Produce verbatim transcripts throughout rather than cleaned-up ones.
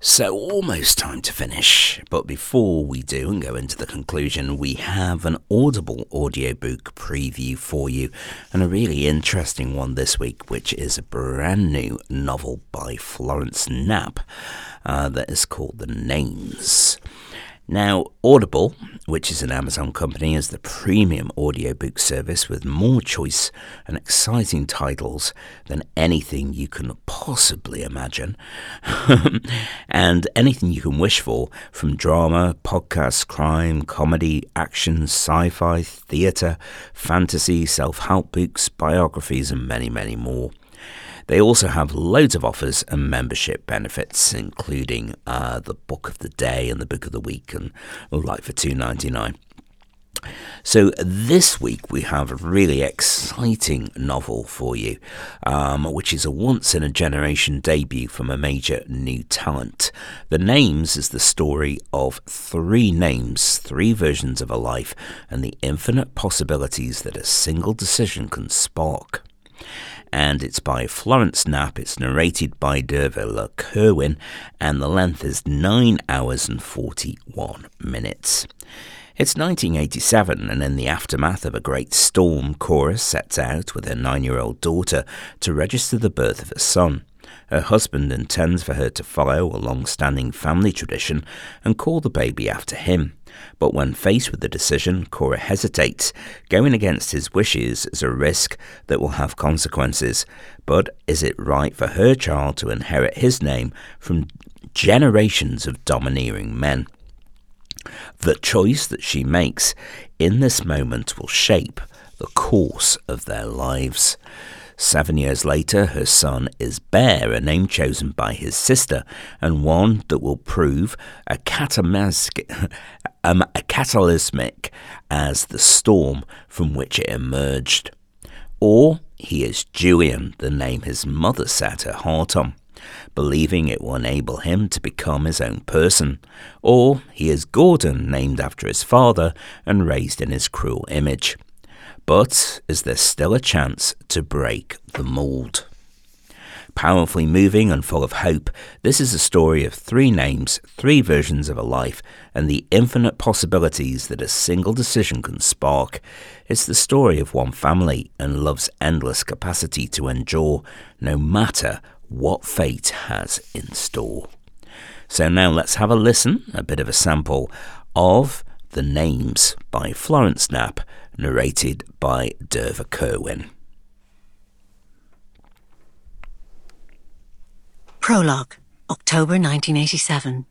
So almost time to finish, but before we do and go into the conclusion, we have an Audible audiobook preview for you, and a really interesting one this week, which is a brand new novel by Florence Knapp uh, that is called The Names. Now, Audible, which is an Amazon company, is the premium audiobook service with more choice and exciting titles than anything you can possibly imagine. And anything you can wish for, from drama, podcasts, crime, comedy, action, sci-fi, theatre, fantasy, self-help books, biographies, and many, many more. They also have loads of offers and membership benefits, including uh, the book of the day and the book of the week, and like for two dollars and ninety-nine cents. So this week we have a really exciting novel for you, um, which is a once-in-a-generation debut from a major new talent. The Names is the story of three names, three versions of a life, and the infinite possibilities that a single decision can spark. And it's by Florence Knapp. It's narrated by Dervilla Kerwin, and the length is nine hours and forty-one minutes. It's nineteen eighty-seven, and in the aftermath of a great storm, Cora sets out with her nine-year-old daughter to register the birth of a son. Her husband intends for her to follow a long-standing family tradition and call the baby after him. But when faced with the decision, Cora hesitates. Going against his wishes is a risk that will have consequences. But is it right for her child to inherit his name from generations of domineering men? The choice that she makes in this moment will shape the course of their lives. Seven years later, her son is Bear, a name chosen by his sister, and one that will prove a, catamisc- um, a catalysmic as the storm from which it emerged. Or he is Julian, the name his mother set her heart on, believing it will enable him to become his own person. Or he is Gordon, named after his father and raised in his cruel image. But is there still a chance to break the mould? Powerfully moving and full of hope, this is a story of three names, three versions of a life, and the infinite possibilities that a single decision can spark. It's the story of one family and love's endless capacity to endure, no matter what fate has in store. So now let's have a listen, a bit of a sample of The Names by Florence Knapp, narrated by Derva Kerwin. Prologue, October nineteen eighty-seven.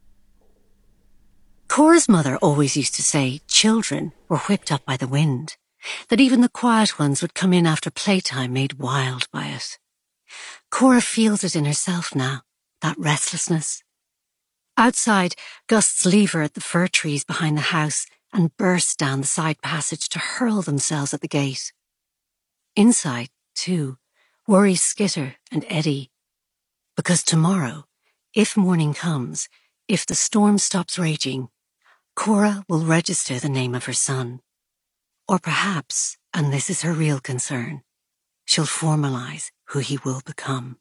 Cora's mother always used to say children were whipped up by the wind, that even the quiet ones would come in after playtime made wild by it. Cora feels it in herself now, that restlessness. Outside, gusts leave her at the fir trees behind the house and burst down the side passage to hurl themselves at the gate. Inside, too, worries skitter and eddy. Because tomorrow, if morning comes, if the storm stops raging, Cora will register the name of her son. Or perhaps, and this is her real concern, she'll formalize who he will become.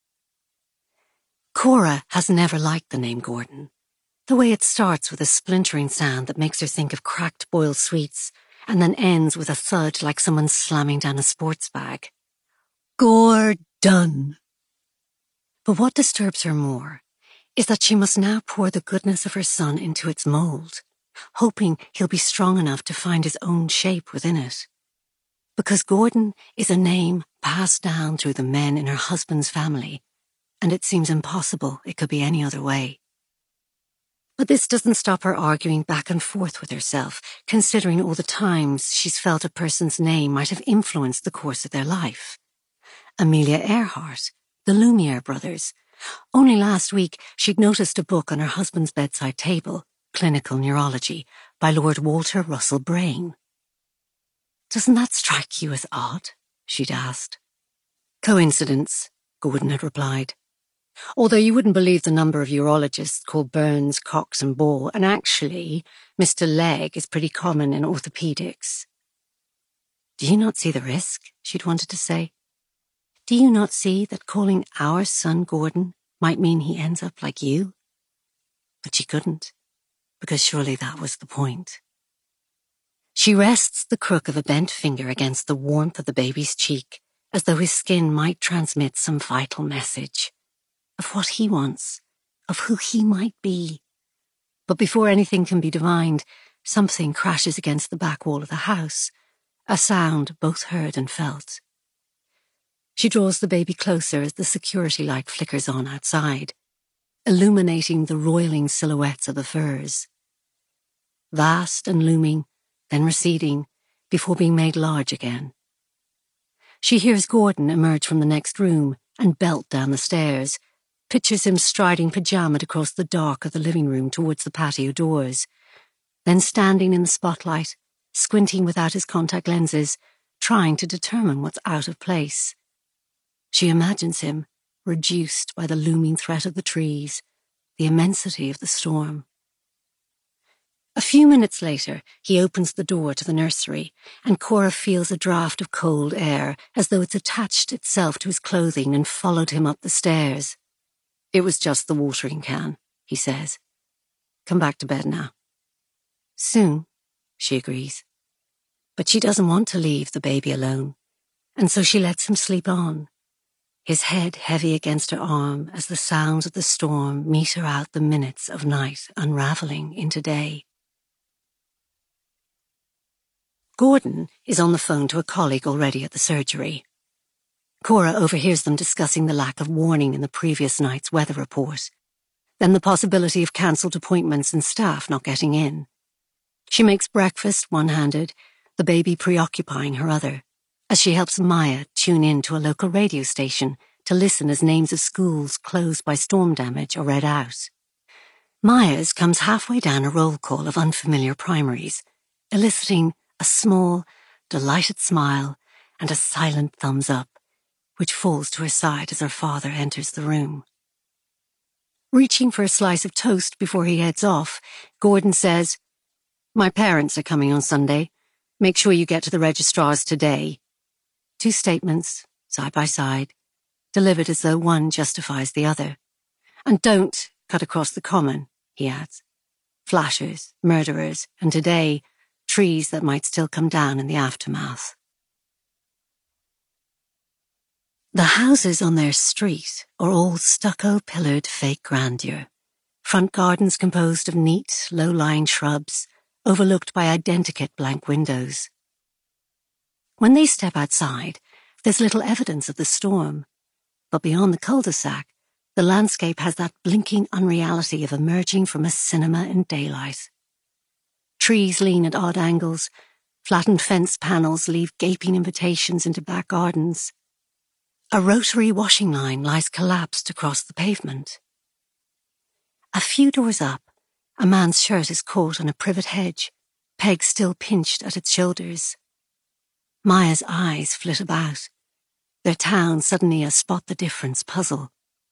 Cora has never liked the name Gordon. The way it starts with a splintering sound that makes her think of cracked boiled sweets and then ends with a thud like someone slamming down a sports bag. Gordon. But what disturbs her more is that she must now pour the goodness of her son into its mould, hoping he'll be strong enough to find his own shape within it. Because Gordon is a name passed down through the men in her husband's family, and it seems impossible it could be any other way. But this doesn't stop her arguing back and forth with herself, considering all the times she's felt a person's name might have influenced the course of their life. Amelia Earhart, the Lumiere brothers. Only last week she'd noticed a book on her husband's bedside table, Clinical Neurology, by Lord Walter Russell Brain. Doesn't that strike you as odd? She'd asked. Coincidence, Gordon had replied. Although you wouldn't believe the number of urologists called Burns, Cox and Ball, and actually, Mister Legg is pretty common in orthopedics. Do you not see the risk? She'd wanted to say. Do you not see that calling our son Gordon might mean he ends up like you, but she couldn't, because surely that was the point. She rests the crook of a bent finger against the warmth of the baby's cheek, as though his skin might transmit some vital message of what he wants, of who he might be. But before anything can be divined, something crashes against the back wall of the house, a sound both heard and felt. She draws the baby closer as the security light flickers on outside, illuminating the roiling silhouettes of the firs. Vast and looming, then receding, before being made large again. She hears Gordon emerge from the next room and belt down the stairs, pictures him striding pajamaed across the dark of the living room towards the patio doors, then standing in the spotlight, squinting without his contact lenses, trying to determine what's out of place. She imagines him, reduced by the looming threat of the trees, the immensity of the storm. A few minutes later, he opens the door to the nursery, and Cora feels a draught of cold air, as though it's attached itself to his clothing and followed him up the stairs. "It was just the watering can," he says. "Come back to bed now." "Soon," she agrees. But she doesn't want to leave the baby alone, and so she lets him sleep on, his head heavy against her arm as the sounds of the storm meter out the minutes of night unraveling into day. Gordon is on the phone to a colleague already at the surgery. Cora overhears them discussing the lack of warning in the previous night's weather report, then the possibility of cancelled appointments and staff not getting in. She makes breakfast one-handed, the baby preoccupying her other, as she helps Maya tune in to a local radio station to listen as names of schools closed by storm damage are read out. Maya's comes halfway down a roll call of unfamiliar primaries, eliciting a small, delighted smile and a silent thumbs up, which falls to her side as her father enters the room. Reaching for a slice of toast before he heads off, Gordon says, "My parents are coming on Sunday. Make sure you get to the registrar's today." Two statements, side by side, delivered as though one justifies the other. "And don't cut across the common," he adds. "Flashers, murderers, and today, trees that might still come down in the aftermath." The houses on their street are all stucco-pillared fake grandeur, front gardens composed of neat, low-lying shrubs, overlooked by identikit blank windows. When they step outside, there's little evidence of the storm, but beyond the cul-de-sac, the landscape has that blinking unreality of emerging from a cinema in daylight. Trees lean at odd angles, flattened fence panels leave gaping invitations into back gardens. A rotary washing line lies collapsed across the pavement. A few doors up, a man's shirt is caught on a privet hedge, pegs still pinched at its shoulders. Maya's eyes flit about, their town suddenly a spot-the-difference puzzle.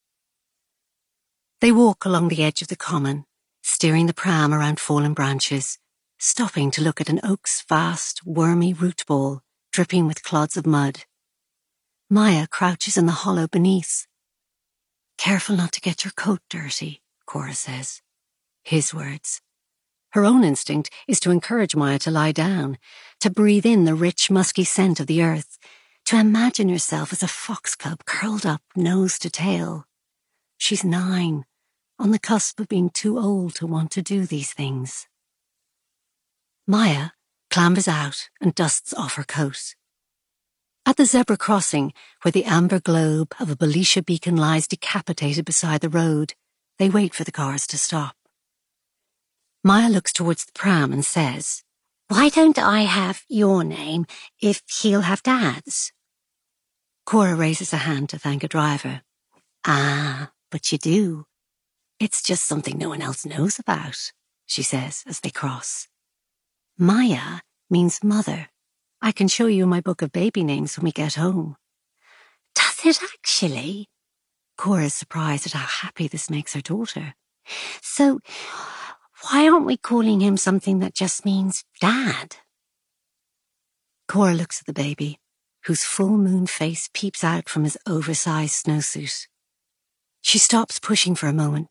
They walk along the edge of the common, steering the pram around fallen branches, stopping to look at an oak's vast, wormy root ball dripping with clods of mud. Maya crouches in the hollow beneath. "Careful not to get your coat dirty," Cora says. His words. Her own instinct is to encourage Maya to lie down, to breathe in the rich, musky scent of the earth, to imagine herself as a fox cub curled up, nose to tail. She's nine, on the cusp of being too old to want to do these things. Maya clambers out and dusts off her coat. At the zebra crossing, where the amber globe of a Belisha beacon lies decapitated beside the road, they wait for the cars to stop. Maya looks towards the pram and says, "Why don't I have your name if he'll have Dad's?" Cora raises a hand to thank a driver. "Ah, but you do. It's just something no one else knows about," she says as they cross. Maya means mother. I can show you my book of baby names when we get home. "Does it actually?" Cora's surprised at how happy this makes her daughter. "So, why aren't we calling him something that just means Dad?" Cora looks at the baby, whose full moon face peeps out from his oversized snowsuit. She stops pushing for a moment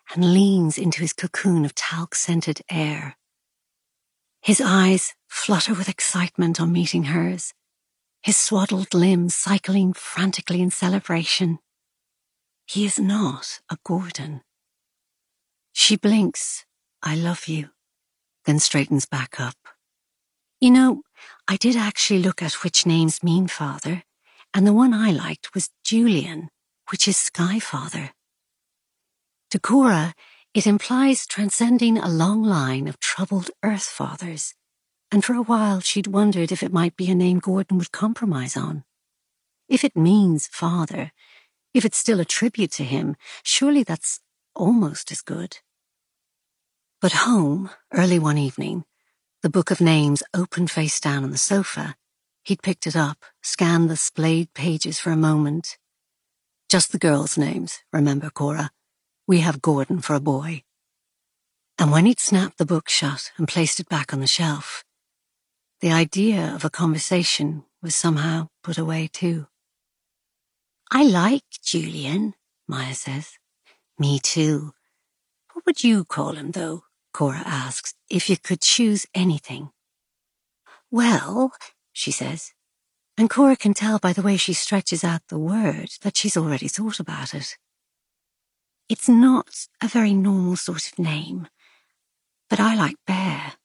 and leans into his cocoon of talc-scented air. His eyes flutter with excitement on meeting hers, his swaddled limbs cycling frantically in celebration. He is not a Gordon. She blinks, "I love you," then straightens back up. "You know, I did actually look at which names mean father, and the one I liked was Julian, which is Sky Father." To Cora, it implies transcending a long line of troubled Earth fathers, and for a while she'd wondered if it might be a name Gordon would compromise on. If it means father, if it's still a tribute to him, surely that's almost as good. But home, early one evening, the book of names open face down on the sofa, he'd picked it up, scanned the splayed pages for a moment. "Just the girls' names, remember, Cora. We have Gordon for a boy." And when he'd snapped the book shut and placed it back on the shelf, the idea of a conversation was somehow put away too. "I like Julian," Maya says. "Me too. What would you call him, though?" Cora asks, "if you could choose anything." "Well," she says, and Cora can tell by the way she stretches out the word that she's already thought about it. "It's not a very normal sort of name, but I like Bear."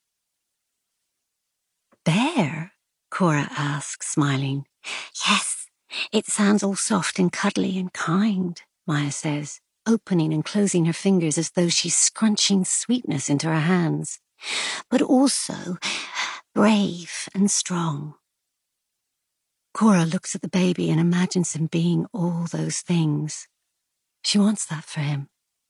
"Bear?" Cora asks, smiling. "Yes, it sounds all soft and cuddly and kind," Maya says, opening and closing her fingers as though she's scrunching sweetness into her hands. "But also brave and strong." Cora looks at the baby and imagines him being all those things. She wants that for him.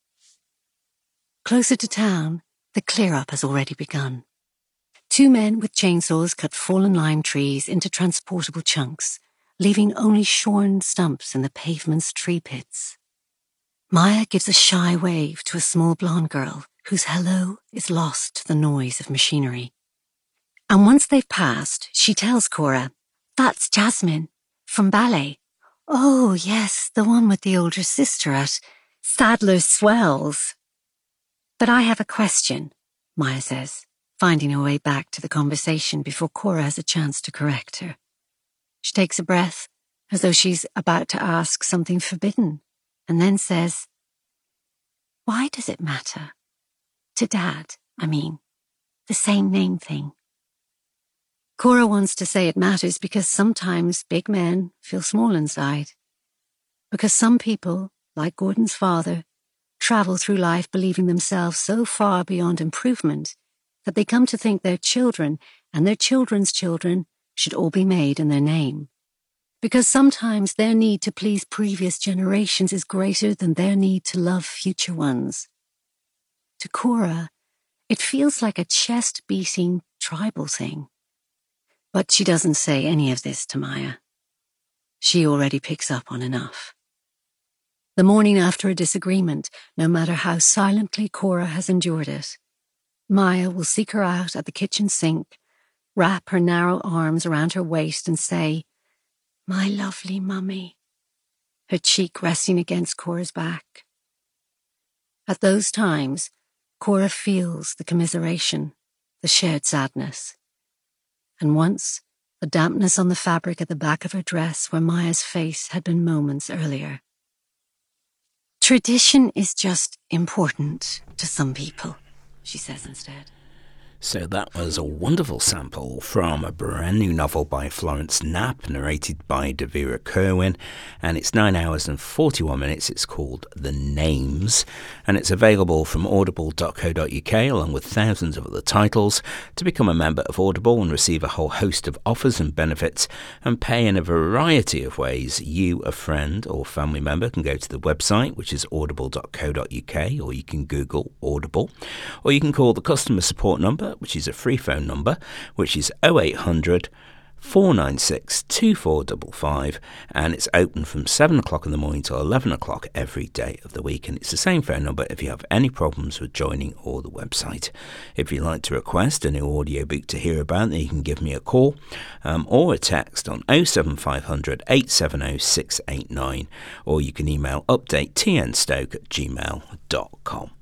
Closer to town, the clear-up has already begun. Two men with chainsaws cut fallen lime trees into transportable chunks, leaving only shorn stumps in the pavement's tree pits. Maya gives a shy wave to a small blonde girl whose hello is lost to the noise of machinery. And once they've passed, she tells Cora, "That's Jasmine, from ballet." "Oh, yes, the one with the older sister at Sadler's Swells." "But I have a question," Maya says, finding her way back to the conversation before Cora has a chance to correct her. She takes a breath, as though she's about to ask something forbidden, and then says, "Why does it matter? To Dad, I mean, the same name thing." Cora wants to say it matters because sometimes big men feel small inside. Because some people, like Gordon's father, travel through life believing themselves so far beyond improvement that they come to think their children and their children's children should all be made in their name. Because sometimes their need to please previous generations is greater than their need to love future ones. To Cora, it feels like a chest-beating tribal thing. But she doesn't say any of this to Maya. She already picks up on enough. The morning after a disagreement, no matter how silently Cora has endured it, Maya will seek her out at the kitchen sink, wrap her narrow arms around her waist and say, "My lovely mummy," her cheek resting against Cora's back. At those times, Cora feels the commiseration, the shared sadness. And once, the dampness on the fabric at the back of her dress where Maya's face had been moments earlier. "Tradition is just important to some people," she says instead. So that was a wonderful sample from a brand new novel by Florence Knapp, narrated by Devera Kerwin, and it's nine hours and forty-one minutes. It's called The Names, and it's available from audible dot co dot uk along with thousands of other titles. To become a member of Audible and receive a whole host of offers and benefits and pay in a variety of ways, you, a friend or family member, can go to the website, which is audible dot co dot uk, or you can Google Audible, or you can call the customer support number, which is a free phone number, which is oh eight hundred, four nine six, two four five five, and it's open from seven o'clock in the morning till eleven o'clock every day of the week. And it's the same phone number if you have any problems with joining or the website. If you'd like to request a new audiobook to hear about, then you can give me a call um, or a text on oh seven five hundred, eight seven oh, six eight nine, or you can email update t n stoke at gmail dot com.